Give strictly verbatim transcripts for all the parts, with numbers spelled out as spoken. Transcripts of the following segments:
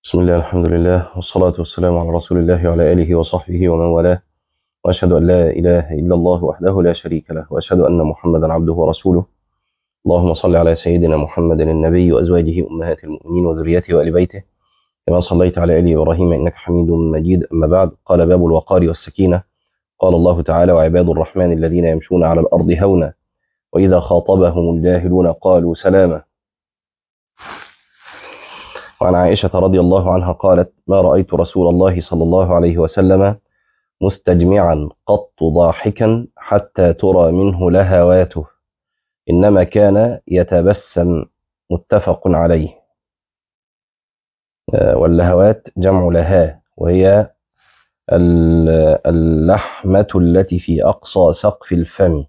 بسم الله الحمد لله والصلاة والسلام على رسول الله وعلى آله وصحبه ومن والاه، وأشهد أن لا إله إلا الله وحده لا شريك له، وأشهد أن محمدا عبده ورسوله. اللهم صل على سيدنا محمد النبي وأزواجه أمهات المؤمنين وذريته وآل بيته كما صليت على آل إبراهيم إنك حميد مجيد. أما بعد، قال باب الوقار والسكينة. قال الله تعالى: وعباد الرحمن الذين يمشون على الأرض هونا وإذا خاطبهم الجاهلون قالوا سلاما. وعن عائشة رضي الله عنها قالت: ما رأيت رسول الله صلى الله عليه وسلم مستجمعا قط ضاحكا حتى ترى منه لهواته، إنما كان يتبسم. متفق عليه. آه، واللهوات جمع لها، وهي ال- اللحمة التي في أقصى سقف الفم.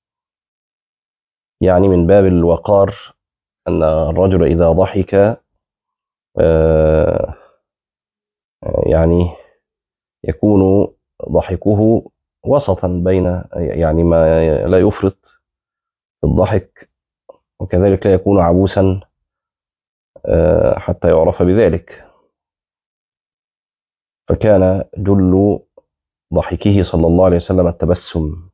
يعني من باب الوقار أن الرجل إذا ضحك آه، يعني يكون ضحكه وسطا بين، يعني ما لا يفرط في الضحك، وكذلك لا يكون عبوسا آه، حتى يعرف بذلك. فكان جل ضحكه صلى الله عليه وسلم التبسم.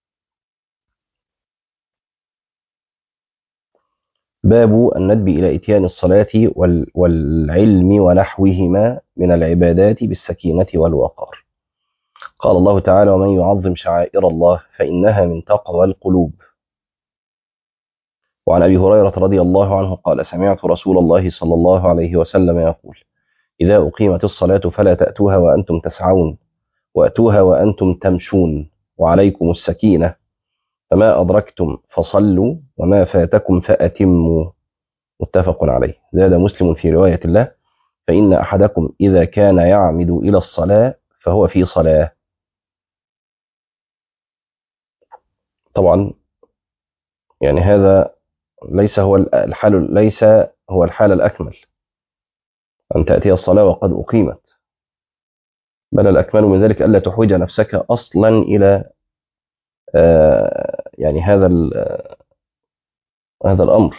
باب الندب إلى إتيان الصلاة وال- والعلم ونحوهما من العبادات بالسكينة والوقار. قال الله تعالى: ومن يعظم شعائر الله فإنها من تقوى القلوب. وعن أبي هريرة رضي الله عنه قال: سمعت رسول الله صلى الله عليه وسلم يقول: إذا أقيمت الصلاة فلا تأتوها وأنتم تسعون، وأتوها وأنتم تمشون، وعليكم السكينة، فما أدركتم فصلوا وما فاتكم فأتموا. متفق عليه. زاد مسلم في رواية الله: فإن أحدكم إذا كان يعمد إلى الصلاة فهو في صلاة. طبعا يعني هذا ليس هو الحال ليس هو الحال الأكمل أن تأتي الصلاة وقد أقيمت، بل الأكمل من ذلك ألا تحوج نفسك أصلا إلى آه، يعني هذا ال- هذا الأمر،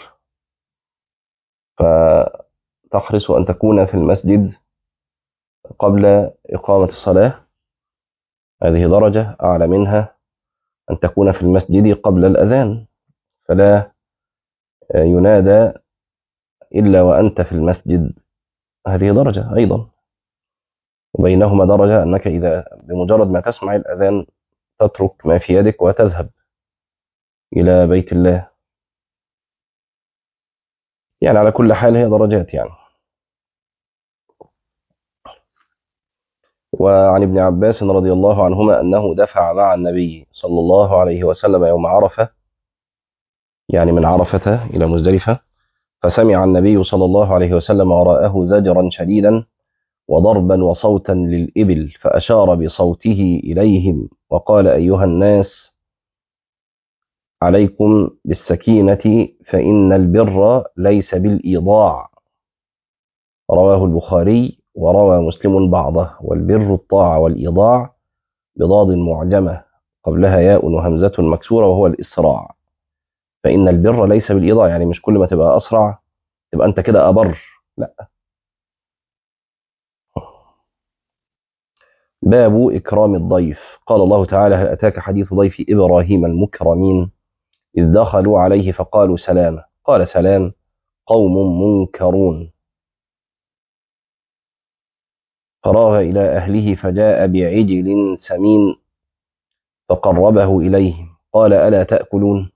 فتحرص أن تكون في المسجد قبل إقامة الصلاة. هذه درجة أعلى منها أن تكون في المسجد قبل الأذان، فلا ينادى إلا وأنت في المسجد. هذه درجة أيضا. وبينهما درجة أنك إذا بمجرد ما تسمع الأذان تترك ما في يدك وتذهب إلى بيت الله. يعني على كل حال هي درجات يعني. وعن ابن عباس رضي الله عنهما أنه دفع مع النبي صلى الله عليه وسلم يوم عرفة، يعني من عرفة إلى مزدلفة، فسمع النبي صلى الله عليه وسلم وراءه زجرا شديدا وضربا وصوتا للإبل، فأشار بصوته إليهم وقال: أيها الناس، عليكم بالسكينة فإن البر ليس بالإيضاع. رواه البخاري. وروى مسلم بعضه: والبر الطاعة، والإيضاع بضاد معجمة قبلها ياء وهمزة مكسورة وهو الإسراع. فإن البر ليس بالإيضاع، يعني مش كل ما تبقى أسرع تبقى أنت كده أبر، لا. باب إكرام الضيف. قال الله تعالى: هل أتاك حديث ضيف إبراهيم المكرمين إذ دخلوا عليه فقالوا سلاما، قال: سلام قوم منكرون. فراغ إلى أهله فجاء بعجل سمين فقربه إليهم قال: ألا تأكلون؟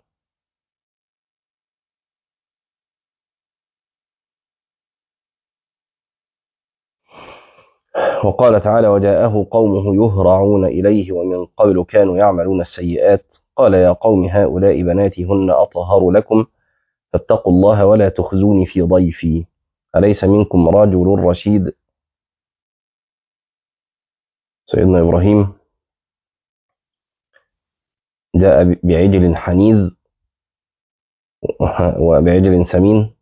وقال تعالى: وجاءه قومه يهرعون إليه ومن قبل كانوا يعملون السيئات قال: يا قوم هؤلاء بناتي هن أطهر لكم فاتقوا الله ولا تخزوني في ضيفي أليس منكم رجل رشيد. سيدنا إبراهيم جاء بعجل حنيذ وبعجل سمين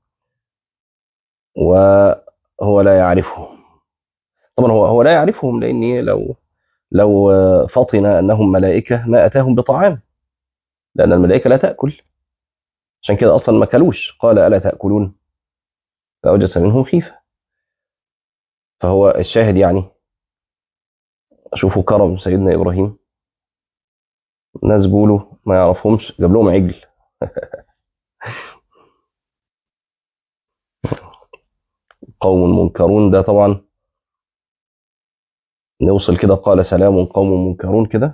وهو لا يعرفه. طبعا هو هو لا يعرفهم، لأن لو لو فطن أنهم ملائكة ما أتاهم بطعام، لأن الملائكة لا تأكل. عشان كده أصلا ما كلوش. قال: ألا تأكلون؟ فأوجس منهم خيفة. فهو الشاهد يعني، شوفوا كرم سيدنا إبراهيم، ناس جوله ما يعرفهمش جاب لهم عجل. قوم منكرون ده طبعا نوصل كده قال سلام قوم منكرون كده،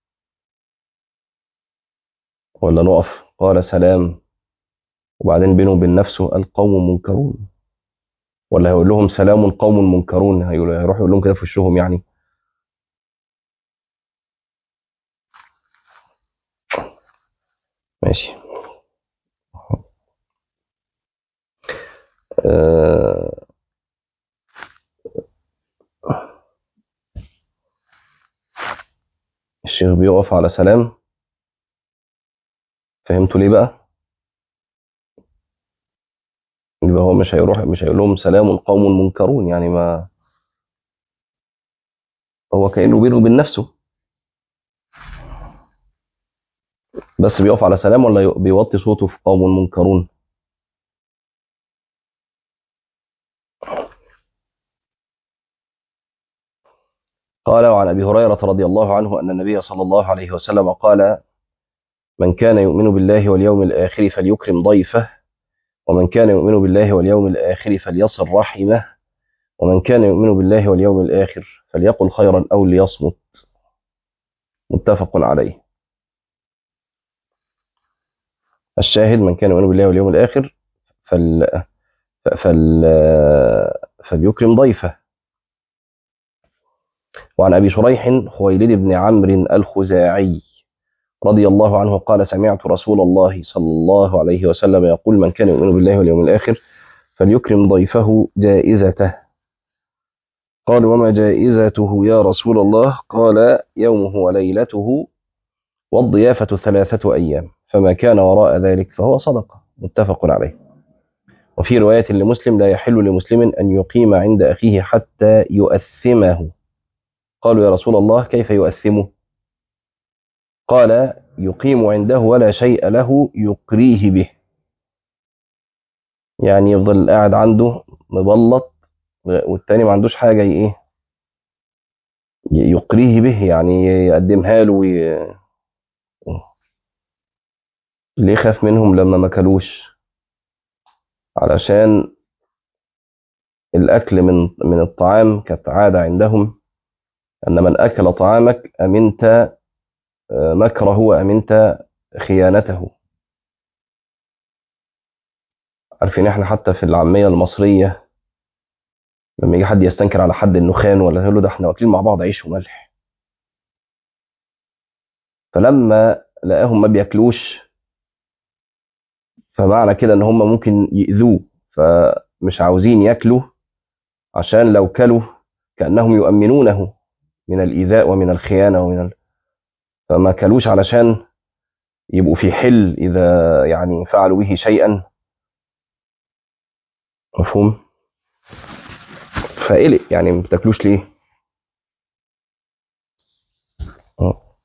ولا نقف قال سلام وبعدين بينه وبين نفسه قال قوم منكرون، ولا هيقول لهم سلام قوم منكرون، هيقول- هيروح يقول لهم كده في وشهم يعني. ماشي. آه الشيخ بيقف على سلام، فهمتوا ليه بقى؟ يبقى هو مش هيروح مش هيقول لهم سلام قوم منكرون، يعني ما هو كأنه بينه وبين نفسه، بس بيقف على سلام ولا ي- بيوطي صوته في قوم منكرون. قال وعن أبي هريرة رضي الله عنه أن النبي صلى الله عليه وسلم قال: من كان يؤمن بالله واليوم الآخر فليكرم ضيفه، ومن كان يؤمن بالله واليوم الآخر فليصل رحمه، ومن كان يؤمن بالله واليوم الآخر فليقل خيرا أو ليصمت. متفق عليه. الشاهد من كان يؤمن بالله واليوم الآخر فل... فل... فليكرم ضيفه. وعن أبي شريح خويلد بن عمرو الخزاعي رضي الله عنه قال: سمعت رسول الله صلى الله عليه وسلم يقول: من كان يؤمن بالله واليوم الآخر فليكرم ضيفه جائزته. قال: وما جائزته يا رسول الله؟ قال: يومه وليلته والضيافة ثلاثة أيام، فما كان وراء ذلك فهو صدقة. متفق عليه. وفي رواية لمسلم: لا يحل لمسلم أن يقيم عند أخيه حتى يؤثمه. قالوا: يا رسول الله كيف يؤثمه؟ قال: يقيم عنده ولا شيء له يقريه به، يعني يفضل قاعد عنده مبلط والتاني ما عندوش حاجة ايه يقريه به، يعني يقدمها له وي... ليه خاف منهم لما ما كلوش؟ علشان الأكل من من الطعام كانت عادة عندهم، أن من أكل طعامك أمنت مكره وأمنت خيانته. عارفين احنا حتى في العامية المصرية لما يجي حد يستنكر على حد انه خان ولا يقول له ده احنا واكلين مع بعض عيش وملح، فلما لقاهم ما بياكلوش فمعنى كده ان هم ممكن يأذوه، فمش عاوزين ياكلوا عشان لو كلوا كأنهم يؤمنونه من الإيذاء ومن الخيانة ومن ال... فما كلوش علشان يبقوا في حل إذا يعني فعلوا به شيئا. مفهوم؟ فقلق يعني ما بتاكلوش ليه؟ آه.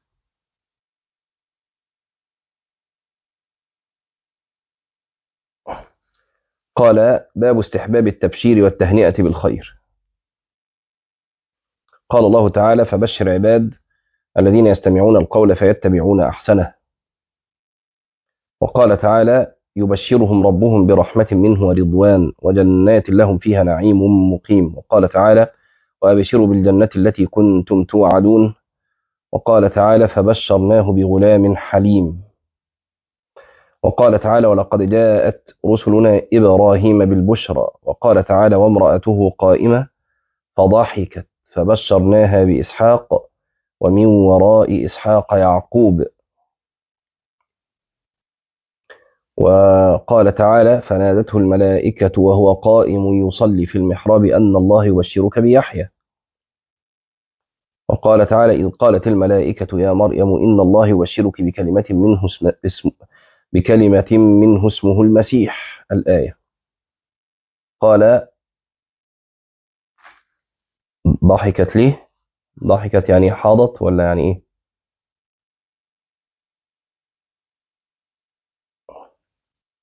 قال: باب استحباب التبشير والتهنئة بالخير. قال الله تعالى: فبشر عباد الذين يستمعون القول فيتبعون أحسنه. وقال تعالى: يبشرهم ربهم برحمة منه ورضوان وجنات لهم فيها نعيم مقيم. وقال تعالى: وأبشروا بالجنة التي كنتم توعدون. وقال تعالى: فبشرناه بغلام حليم. وقال تعالى: ولقد جاءت رسلنا إبراهيم بالبشرى. وقال تعالى: وامرأته قائمة فضحكت فبشرناها بإسحاق ومن وراء إسحاق يعقوب. وقال تعالى: فنادته الملائكة وهو قائم يصلي في المحراب أن الله يبشرك بيحيى. وقال تعالى: إذ قالت الملائكة يا مريم إن الله يبشرك بكلمة منه اسم اسم بكلمة منه اسمه المسيح. الآية. قال: ضحكت ليه؟ ضحكت يعني حاضت ولا يعني إيه؟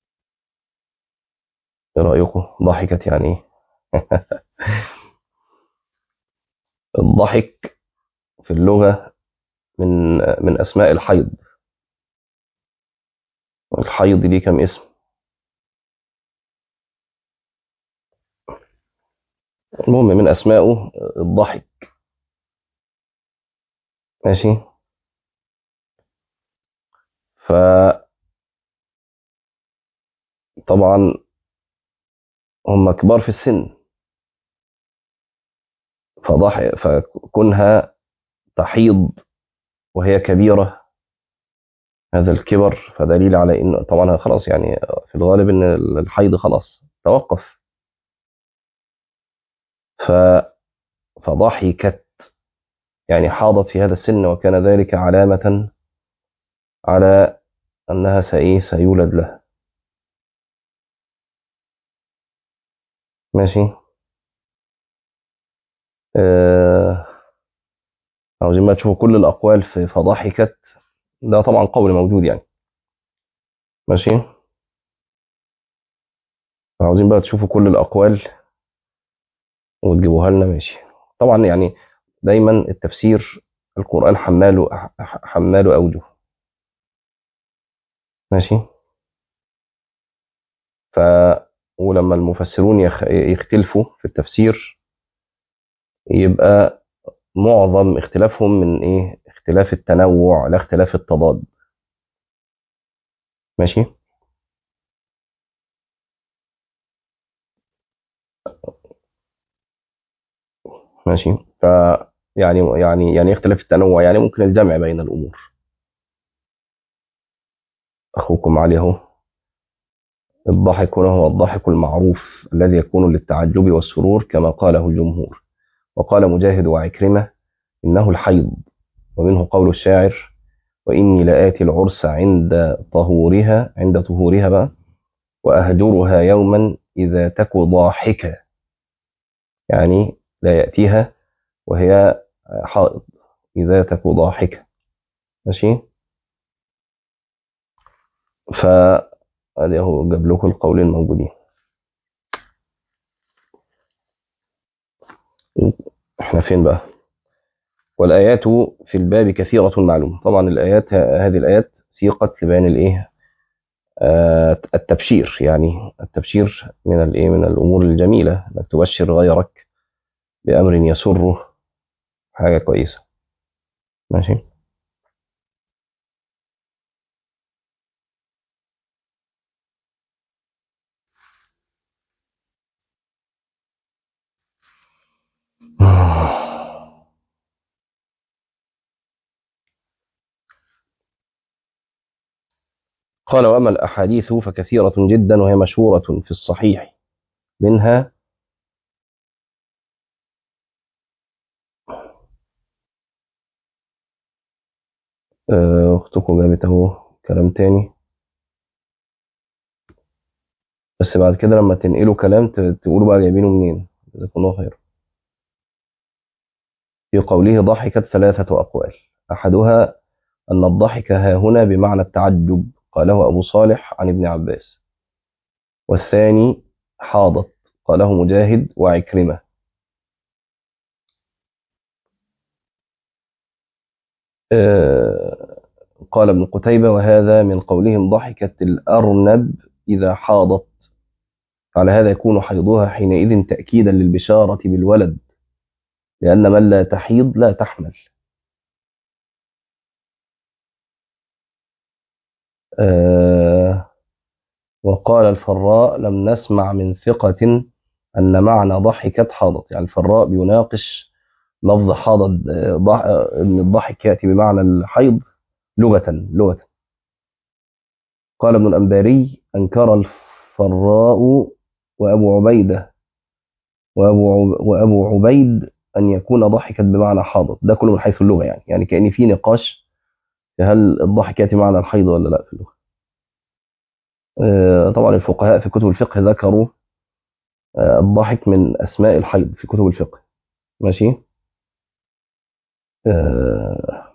إيه رأيكم؟ ضحكت يعني إيه؟ الضحك في اللغة من من أسماء الحيض. الحيض دي كم اسم؟ المهم من أسمائه الضحك. ماشي. فطبعا هم كبار في السن، فضح فكونها تحيض وهي كبيرة، هذا الكبر فدليل على إن طبعا خلاص يعني في الغالب إن الحيض خلاص توقف. ف فضحكت يعني حاضت في هذا السن، وكان ذلك علامة على أنها سإيه سيولد له. ماشي. آه، عاوزين بقى تشوفوا كل الأقوال في فضحكت، ده طبعا قول موجود يعني. ماشي. عاوزين بقى تشوفوا كل الأقوال وتجيبوها لنا. ماشي. طبعا يعني دايما التفسير القرآن حماله حماله أوجه. ماشي. ف ولما المفسرون يخ... يختلفوا في التفسير، يبقى معظم اختلافهم من ايه؟ اختلاف التنوع لا اختلاف التضاد. ماشي. ماشي. ف يعني يعني يعني اختلاف التنوع يعني ممكن الجمع بين الامور. اخوكم علي اهو. الضحك هنا هو الضحك المعروف الذي يكون للتعجب والسرور كما قاله الجمهور. وقال مجاهد وعكرمة إنه الحيض، ومنه قول الشاعر: وإني لآتي العرس عند طهورها عند طهورها بقى، وأهجرها يوما إذا تك ضاحكة، يعني لا يأتيها وهي حائض، إذا تك ضاحكة. ماشي. فهذه هو جاب لكم القولين الموجودين. احنا فين بقى؟ والآيات في الباب كثيرة معلومة. طبعا الآيات هذه الآيات سيقت لبيان الإيه؟ آه التبشير، يعني التبشير من الإيه؟ من الأمور الجميلة، إنك تبشر غيرك بأمر يسره، حاجة كويسة. ماشي. قال: وأما الأحاديث فكثيرة جدا وهي مشهورة في الصحيح، منها آه، أختكم جابت أهو كلام تاني، بس بعد كده لما تنقلوا كلام ت- تقولوا بقى جايبينه منين. جزاكم الله خير. في قوله ضحكت ثلاثة أقوال. أحدها أن الضحك ها هنا بمعنى التعجب، قاله أبو صالح عن ابن عباس. والثاني حاضت، قاله مجاهد وعكرمة. آه، قال ابن قتيبة: وهذا من قولهم ضحكت الأرنب إذا حاضت، على هذا يكون حيضها حينئذ تأكيدا للبشارة بالولد، لأن من لا تحيض لا تحمل. آه، وقال الفراء: لم نسمع من ثقة أن معنى ضحكت حاضت. يعني الفراء بيناقش لفظ حاضت، آه، ضح... آه، أن الضحك يأتي بمعنى الحيض لغة لغة. قال ابن الأنباري: أنكر الفراء وأبو عبيدة وأبو عب... وأبو عبيد أن يكون ضحكت بمعنى حاضت. ده كله من حيث اللغة، يعني يعني كأن في نقاش في هل الضحك يأتي معنى الحيض ولا لا في اللغة. آه، طبعا الفقهاء في كتب الفقه ذكروا آه، الضحك من أسماء الحيض في كتب الفقه. ماشي. آه،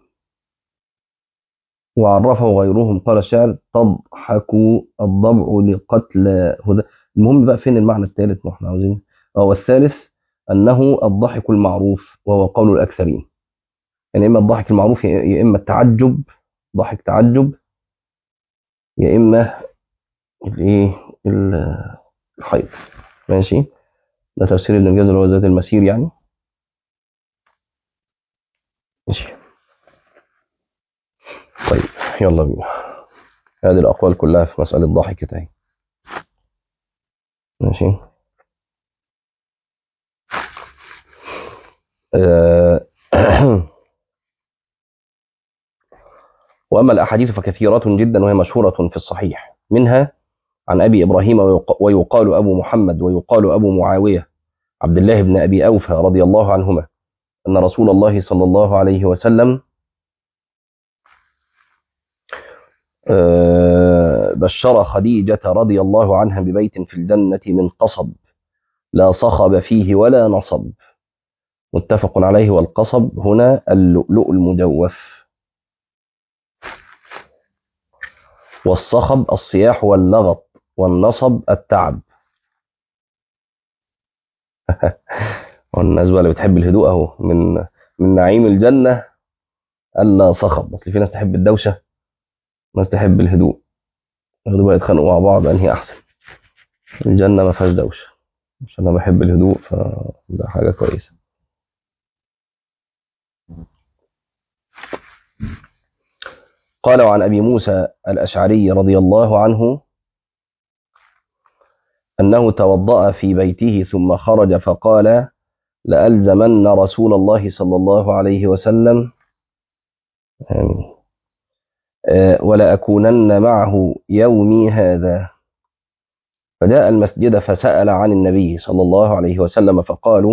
وعرفه غيرهم. قال الشاعر: تضحك الضبع لقتل هدى. المهم بقى فين المعنى الثالث؟ ما احنا عاوزين. اه والثالث أنه الضحك المعروف وهو قول الأكثرين. يعني إما الضحك المعروف يا إما التعجب، ضحك تعجب، يا إما الإيه الحيض. ماشي، ده تفسير ابن الجوزي اللي هو ذات المسير يعني. ماشي طيب يلا بينا، هذه الأقوال كلها في مسألة ضحكة اهي. ماشي. أه وأما الأحاديث فكثيرة جدا وهي مشهورة في الصحيح، منها عن أبي إبراهيم ويقال أبو محمد ويقال أبو معاوية عبد الله بن أبي أوفى رضي الله عنهما أن رسول الله صلى الله عليه وسلم بشر خديجة رضي الله عنها ببيت في الجنة من قصب لا صخب فيه ولا نصب، متفق عليه. والقصب هنا اللؤلؤ المجوف، والصخب الصياح واللغط، والنصب التعب. والناس بقى اللي بتحب الهدوء اهو من من نعيم الجنة ألا صخب. اصل في ناس تحب الدوشة، ناس تحب الهدوء، يقعدوا بقى يتخانقوا مع بعض انهي احسن. الجنة ما فيهاش دوشة، عشان انا بحب الهدوء فده حاجة كويسة. قال عن أبي موسى الأشعري رضي الله عنه أنه توضأ في بيته ثم خرج فقال لألزمن رسول الله صلى الله عليه وسلم آمين ولأكونن معه يومي هذا. فجاء المسجد فسأل عن النبي صلى الله عليه وسلم فقالوا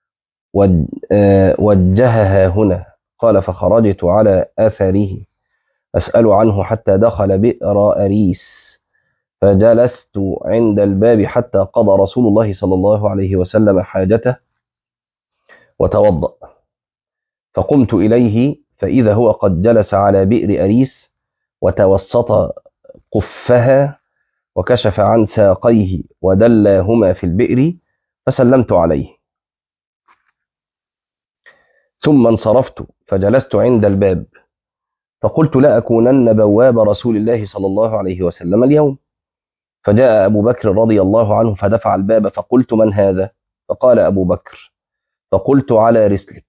وجهها هنا. قال فخرجت على أثره أسأل عنه حتى دخل بئر أريس، فجلست عند الباب حتى قضى رسول الله صلى الله عليه وسلم حاجته وتوضأ، فقمت إليه فإذا هو قد جلس على بئر أريس وتوسط قفها وكشف عن ساقيه ودلاهما في البئر، فسلمت عليه ثم انصرفت فجلست عند الباب فقلت لا أكونن بواب رسول الله صلى الله عليه وسلم اليوم. فجاء أبو بكر رضي الله عنه فدفع الباب فقلت من هذا؟ فقال أبو بكر، فقلت على رسلك.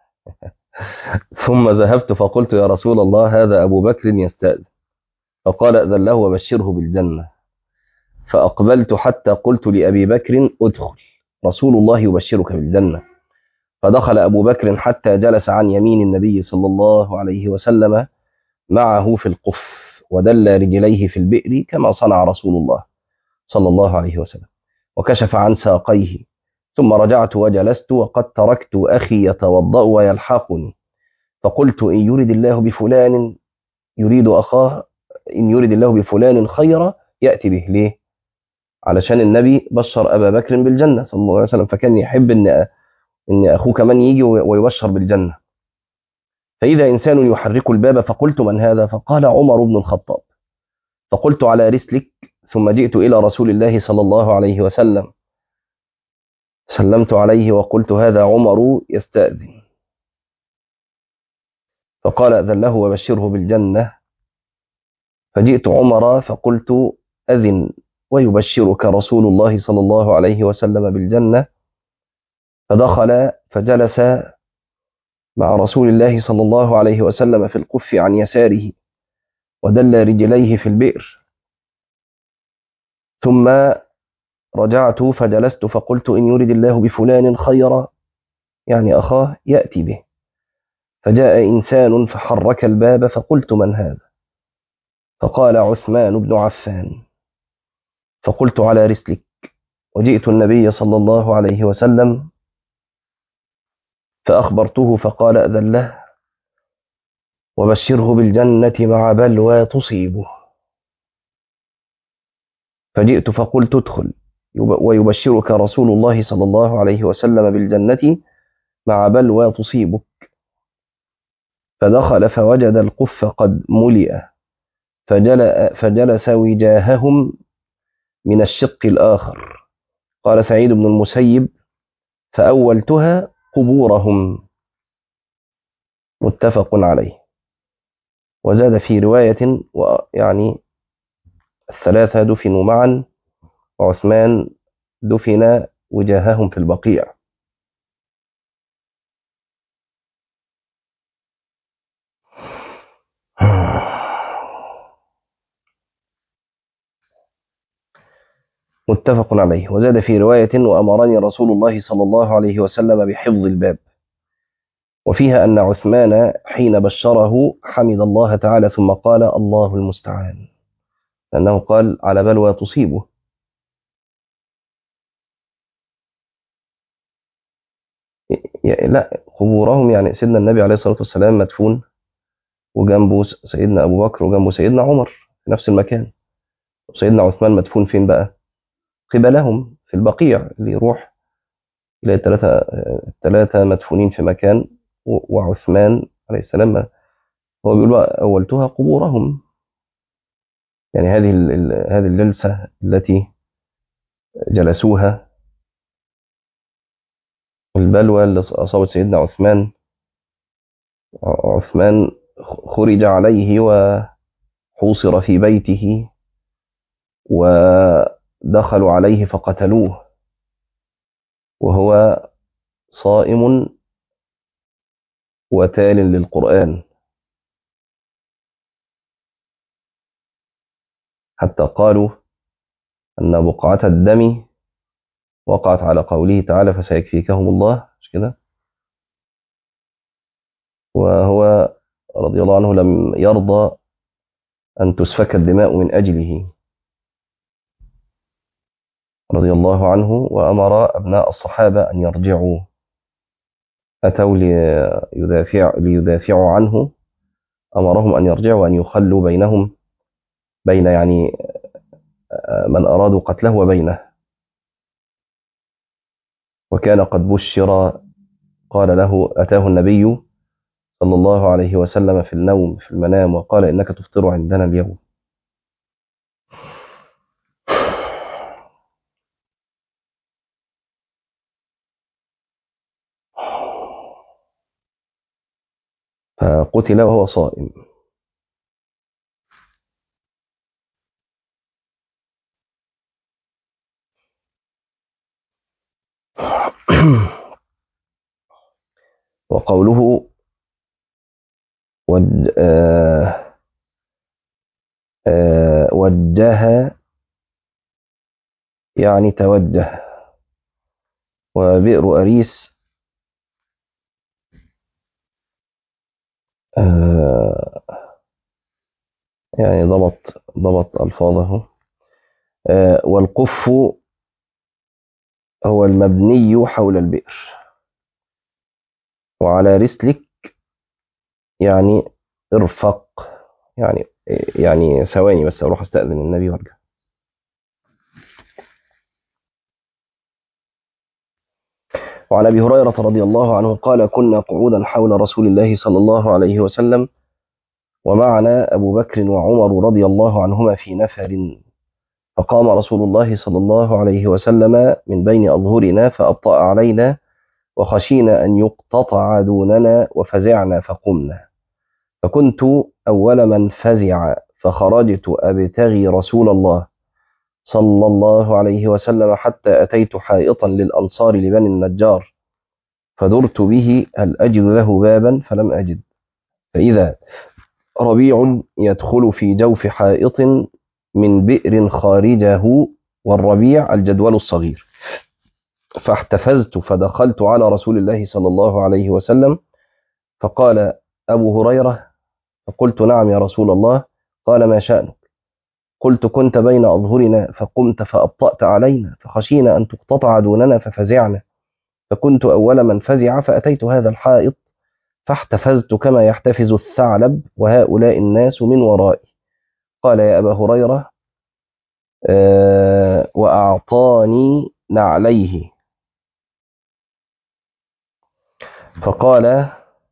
ثم ذهبت فقلت يا رسول الله هذا أبو بكر يستأذن. فقال أذن له وبشره بالجنة. فأقبلت حتى قلت لأبي بكر ادخل، رسول الله يبشرك بالجنة. فدخل أبو بكر حتى جلس عن يمين النبي صلى الله عليه وسلم معه في القف ودل رجليه في البئر كما صنع رسول الله صلى الله عليه وسلم، وكشف عن ساقيه. ثم رجعت وجلست وقد تركت أخي يتوضأ ويلحقني، فقلت إن يريد الله بفلان يريد أخاه إن يريد الله بفلان خيرا يأتي به. ليه؟ علشان النبي بشر أبا بكر بالجنة صلى الله عليه وسلم، فكان يحب إن إن أخوه كمان يجي ويبشر بالجنة. فإذا إنسان يحرك الباب فقلت من هذا؟ فقال عمر بن الخطاب. فقلت على رسلك، ثم جئت إلى رسول الله صلى الله عليه وسلم سلمت عليه وقلت هذا عمر يستأذن. فقال أذن له وبشره بالجنة. فجئت عمر فقلت أذن ويبشرك رسول الله صلى الله عليه وسلم بالجنة. فدخل فجلس مع رسول الله صلى الله عليه وسلم في القف عن يساره ودل رجليه في البئر. ثم رجعت فجلست فقلت إن يريد الله بفلان خيرا يعني أخاه يأتي به. فجاء إنسان فحرك الباب فقلت من هذا؟ فقال عثمان بن عفان. فقلت على رسلك، وجئت النبي صلى الله عليه وسلم فأخبرته فقال أذن له وبشره بالجنة مع بلوى تصيبه. فجئت فقلت ادخل ويبشرك رسول الله صلى الله عليه وسلم بالجنة مع بلوى تصيبك. فدخل فوجد القف قد ملئ فجلس وجاههم من الشق الآخر. قال سعيد بن المسيب فأولتها قبورهم، متفق عليه. وزاد في رواية يعني الثلاثة دفنوا معا، وعثمان دفن وجاههم في البقيع. متفق عليه. وزاد في رواية وأمرني رسول الله صلى الله عليه وسلم بحفظ الباب، وفيها أن عثمان حين بشره حمد الله تعالى ثم قال الله المستعان، لأنه قال على بلوى تصيبه. لا، قبورهم يعني سيدنا النبي عليه الصلاة والسلام مدفون، وجنبه سيدنا أبو بكر، وجنبه سيدنا عمر في نفس المكان. سيدنا عثمان مدفون فين بقى؟ قبلهم في البقيع، اللي يروح يلاقي الثلاثة الثلاثة مدفونين في مكان، وعثمان عليه السلام هو بيقول بقى أولتها قبورهم. يعني هذه هذه الجلسة التي جلسوها، البلوى اللي أصابت سيدنا عثمان، عثمان خرج عليه وحوصر في بيته، ودخلوا عليه فقتلوه وهو صائم وتال للقرآن، حتى قالوا أن بقعة الدم وقعت على قوله تعالى فسيكفيكهم الله، مش كده؟ وهو رضي الله عنه لم يرضى أن تسفك الدماء من أجله رضي الله عنه، وأمر أبناء الصحابة أن يرجعوا. أتوا ليدافع ليدافعوا عنه، أمرهم أن يرجعوا وأن يخلوا بينهم بين يعني من أرادوا قتله وبينه. وكان قد بشر، قال له أتاه النبي صلى الله عليه وسلم في النوم في المنام وقال إنك تفطر عندنا اليوم. فقتل وهو صائم. وقوله وج... آه... آه... وجه يعني توجه. وبئر أريس آه... يعني ضبط ضبط ألفاظه. آه... والقف هو المبني حول البئر. وعلى رسلك يعني ارفق، يعني يعني ثواني بس أروح أستأذن النبي وارجع. وعن أبي هريرة رضي الله عنه قال كنا قعودا حول رسول الله صلى الله عليه وسلم، ومعنا أبو بكر وعمر رضي الله عنهما في نفر، فقام رسول الله صلى الله عليه وسلم من بين أظهرنا فأبطأ علينا، وخشينا أن يقتطع دوننا وفزعنا فقمنا، فكنت أول من فزع، فخرجت أبتغي رسول الله صلى الله عليه وسلم حتى أتيت حائطا للأنصار لبني النجار، فدرت به هل أجد له بابا فلم أجد، فإذا ربيع يدخل في جوف حائط من بئر خارجه، والربيع الجدول الصغير، فاحتفزت فدخلت على رسول الله صلى الله عليه وسلم، فقال أبو هريرة، فقلت نعم يا رسول الله، قال ما شأنك؟ قلت كنت بين أظهرنا فقمت فأبطأت علينا، فخشينا أن تقتطع دوننا ففزعنا، فكنت أول من فزع، فأتيت هذا الحائط فاحتفزت كما يحتفز الثعلب، وهؤلاء الناس من ورائي. قال يا أبا هريرة أه وأعطاني نعليه، فقال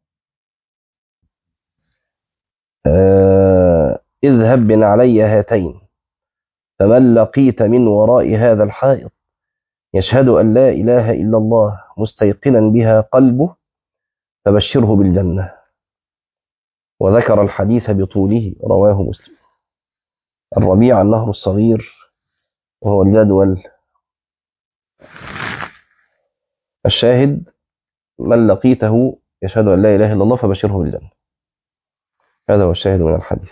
أه اذهب بنعلي هاتين، فمن لقيت من وراء هذا الحائط يشهد أن لا إله إلا الله مستيقنا بها قلبه فبشره بالجنة. وذكر الحديث بطوله، رواه مسلم. الربيع النهر الصغير، وهو الجدول. الشاهد: من لقيته يشهد أن لا إله إلا الله فبشره بالجنة. هذا هو الشاهد من الحديث.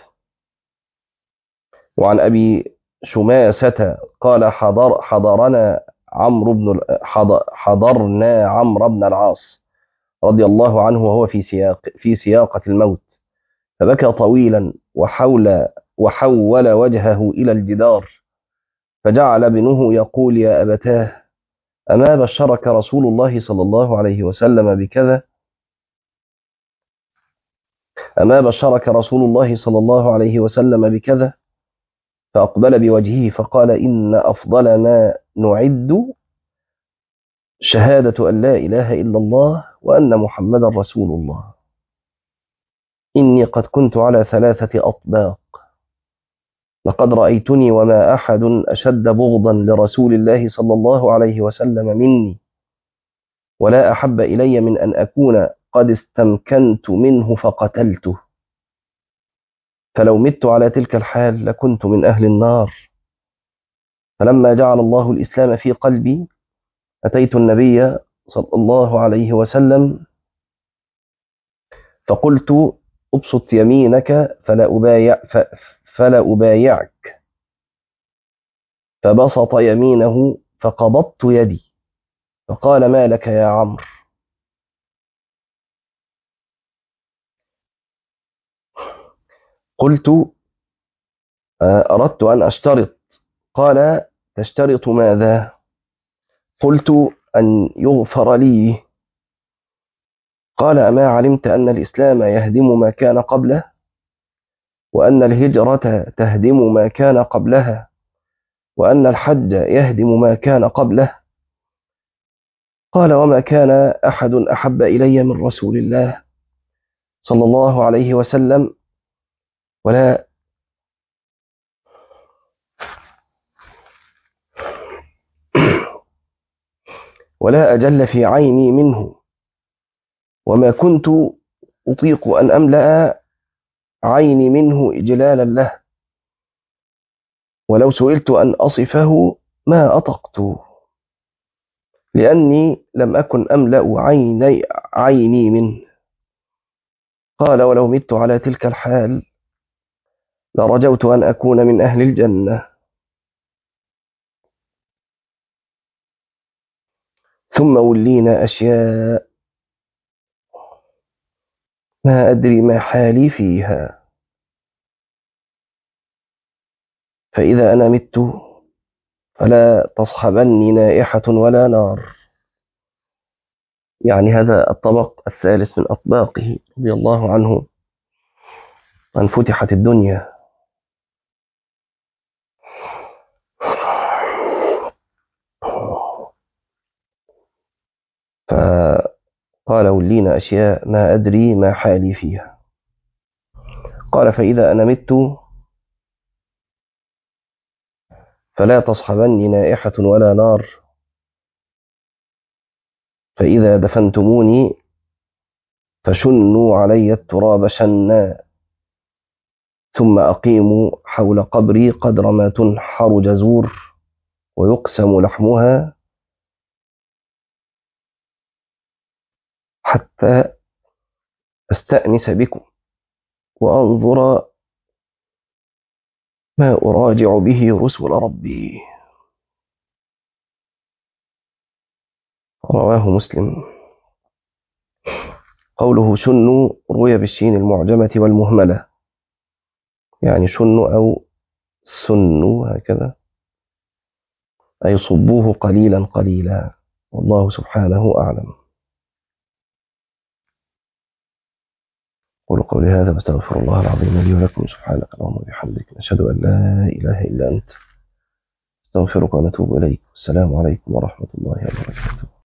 وعن أبي شماسة قال: حضر حضرنا عمرو بن حضر حضرنا عمرو بن العاص رضي الله عنه وهو في سياق في سياقة الموت، فبكى طويلا وحول وحول وجهه إلى الجدار، فجعل ابنه يقول: يا أبتاه، أما بشرك رسول الله صلى الله عليه وسلم بكذا؟ أما بشرك رسول الله صلى الله عليه وسلم بكذا؟ فأقبل بوجهه فقال: إن أفضل ما نعد شهادة أن لا إله إلا الله وأن محمدا رسول الله. إني قد كنت على ثلاثة أطباق، لقد رأيتني وما أحد أشد بغضا لرسول الله صلى الله عليه وسلم مني، ولا أحب إلي من أن أكون قد استمكنت منه فقتلته، فلو مت على تلك الحال لكنت من أهل النار. فلما جعل الله الإسلام في قلبي أتيت النبي صلى الله عليه وسلم فقلت: أبسط يمينك فلا أبايع فلا أبايعك، فبسط يمينه فقبضت يدي، فقال: ما لك يا عمرو؟ قلت: أردت أن أشترط. قال: تشترط ماذا؟ قلت: أن يغفر لي. قال: أما علمت أن الإسلام يهدم ما كان قبله، وأن الهجرة تهدم ما كان قبلها، وأن الحج يهدم ما كان قبله؟ قال: وما كان أحد أحب إلي من رسول الله صلى الله عليه وسلم، ولا ولا أجل في عيني منه، وما كنت أطيق أن أملأ عيني منه إجلالا له، ولو سئلت أن أصفه ما أطقت، لأني لم أكن أملأ عيني, عيني منه. قال: ولو مت على تلك الحال لرجوت أن أكون من أهل الجنة. ثم ولينا أشياء ما أدري ما حالي فيها، فإذا أنا مت فلا تصحبني نائحة ولا نار. يعني هذا الطبق الثالث من أطباقه رضي الله عنه أن فتحت الدنيا. فقال: ولينا أشياء ما أدري ما حالي فيها. قال: فإذا أنا مت فلا تصحبني نائحة ولا نار، فإذا دفنتموني فشنوا علي التراب شنا، ثم أقيموا حول قبري قدر ما تنحر جزور ويقسم لحمها، حتى أستأنس بكم وأنظر ما أراجع به رسل ربي. رواه مسلم. قوله شنوا روي بالشين المعجمة والمهملة، يعني شنوا أو سنوا هكذا، أي صبوه قليلا قليلا، والله سبحانه أعلم. قولوا قولي هذا واستغفر الله العظيم لي ولكم. سبحانك اللهم وبحمدك، نشهد أن لا إله إلا أنت، استغفرك ونتوب إليك. والسلام عليكم ورحمة الله وبركاته.